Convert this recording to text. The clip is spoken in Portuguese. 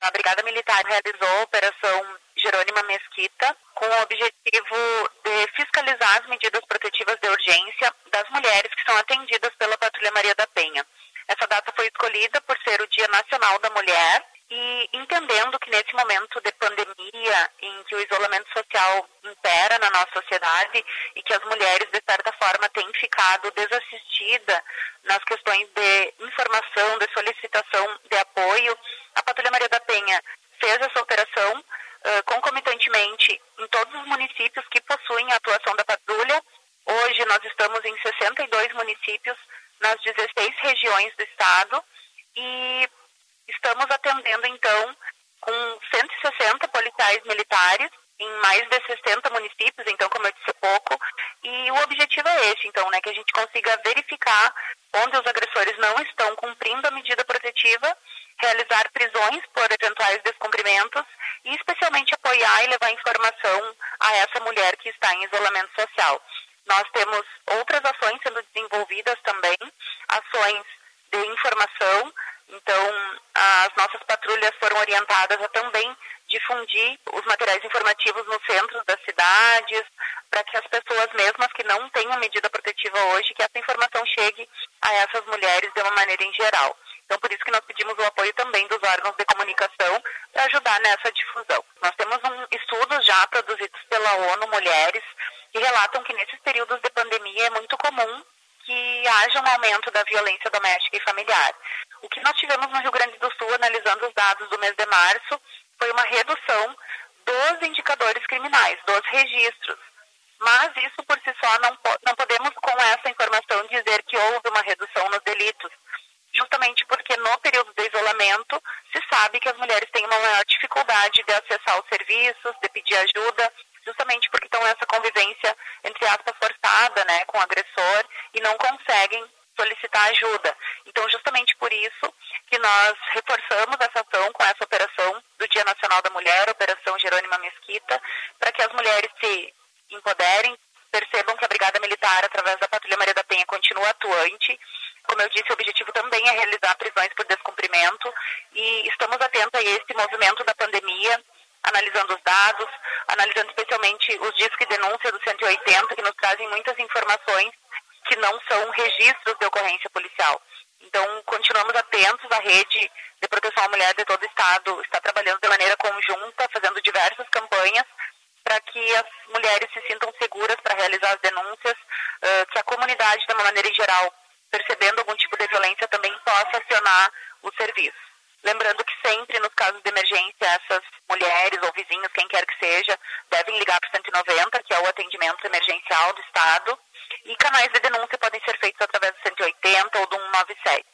a Brigada Militar realizou a Operação Jerônima Mesquita com o objetivo de fiscalizar as medidas protetivas de urgência das mulheres que são atendidas pela Patrulha Maria da Penha. Essa data foi escolhida por ser o Dia Nacional da Mulher e entendendo que nesse momento de pandemia, em que o isolamento social impera na nossa sociedade e que as mulheres, de certa forma, têm ficado desassistidas nas questões de informação, de solicitação de apoio, a Patrulha Maria da Penha fez essa operação concomitantemente em todos os municípios que possuem a atuação da patrulha. Hoje nós estamos em 62 municípios nas 16 regiões do estado e estamos atendendo, então, com 160 policiais militares em mais de 60 municípios, então, como eu disse há pouco, e o objetivo é esse, então, né, que a gente consiga verificar onde os agressores não estão cumprindo a medida protetiva, realizar prisões por eventuais descumprimentos e, especialmente, apoiar e levar informação a essa mulher que está em isolamento social. Nós temos outras ações sendo desenvolvidas também, ações de informação. Então, as nossas patrulhas foram orientadas a também difundir os materiais informativos nos centros das cidades, para que as pessoas mesmas que não tenham medida protetiva hoje, que essa informação chegue a essas mulheres de uma maneira em geral. Então, por isso que nós pedimos o apoio também dos órgãos de comunicação para ajudar nessa difusão. Nós temos estudos já produzidos pela ONU Mulheres que relatam que nesses períodos de pandemia é muito comum que haja um aumento da violência doméstica e familiar. O que nós tivemos no Rio Grande do Sul, analisando os dados do mês de março, foi uma redução dos indicadores criminais, dos registros. Mas isso por si só não podemos com essa informação dizer que houve uma redução nos delitos, justamente porque no período de isolamento se sabe que as mulheres têm uma maior dificuldade de acessar os serviços, de pedir ajuda, justamente porque estão nessa convivência, entre aspas, forçada, né, com o agressor e não conseguem solicitar ajuda. Então, justamente por isso que nós reforçamos essa ação com essa operação do Dia Nacional da Mulher, Operação Jerônima Mesquita, para que as mulheres se empoderem, percebam que a Brigada Militar, através da Patrulha Maria da Penha, continua atuante. Como eu disse, o objetivo também é realizar prisões por descumprimento e estamos atentos a esse movimento da pandemia, analisando os dados, analisando especialmente os discos de denúncia do 180, que nos trazem muitas informações que não são registros de ocorrência policial. Então, continuamos atentos. A rede de proteção à mulher de todo o estado está trabalhando de maneira conjunta, fazendo diversas campanhas para que as mulheres se sintam seguras para realizar as denúncias, que a comunidade, de uma maneira em geral, percebendo algum tipo de violência, também possa acionar o serviço. Lembrando que sempre, nos casos de emergência, essas mulheres ou vizinhos, quem quer que seja, devem ligar para o 190, que é o atendimento emergencial do Estado, e canais de denúncia podem ser feitos através do 180 ou do 197.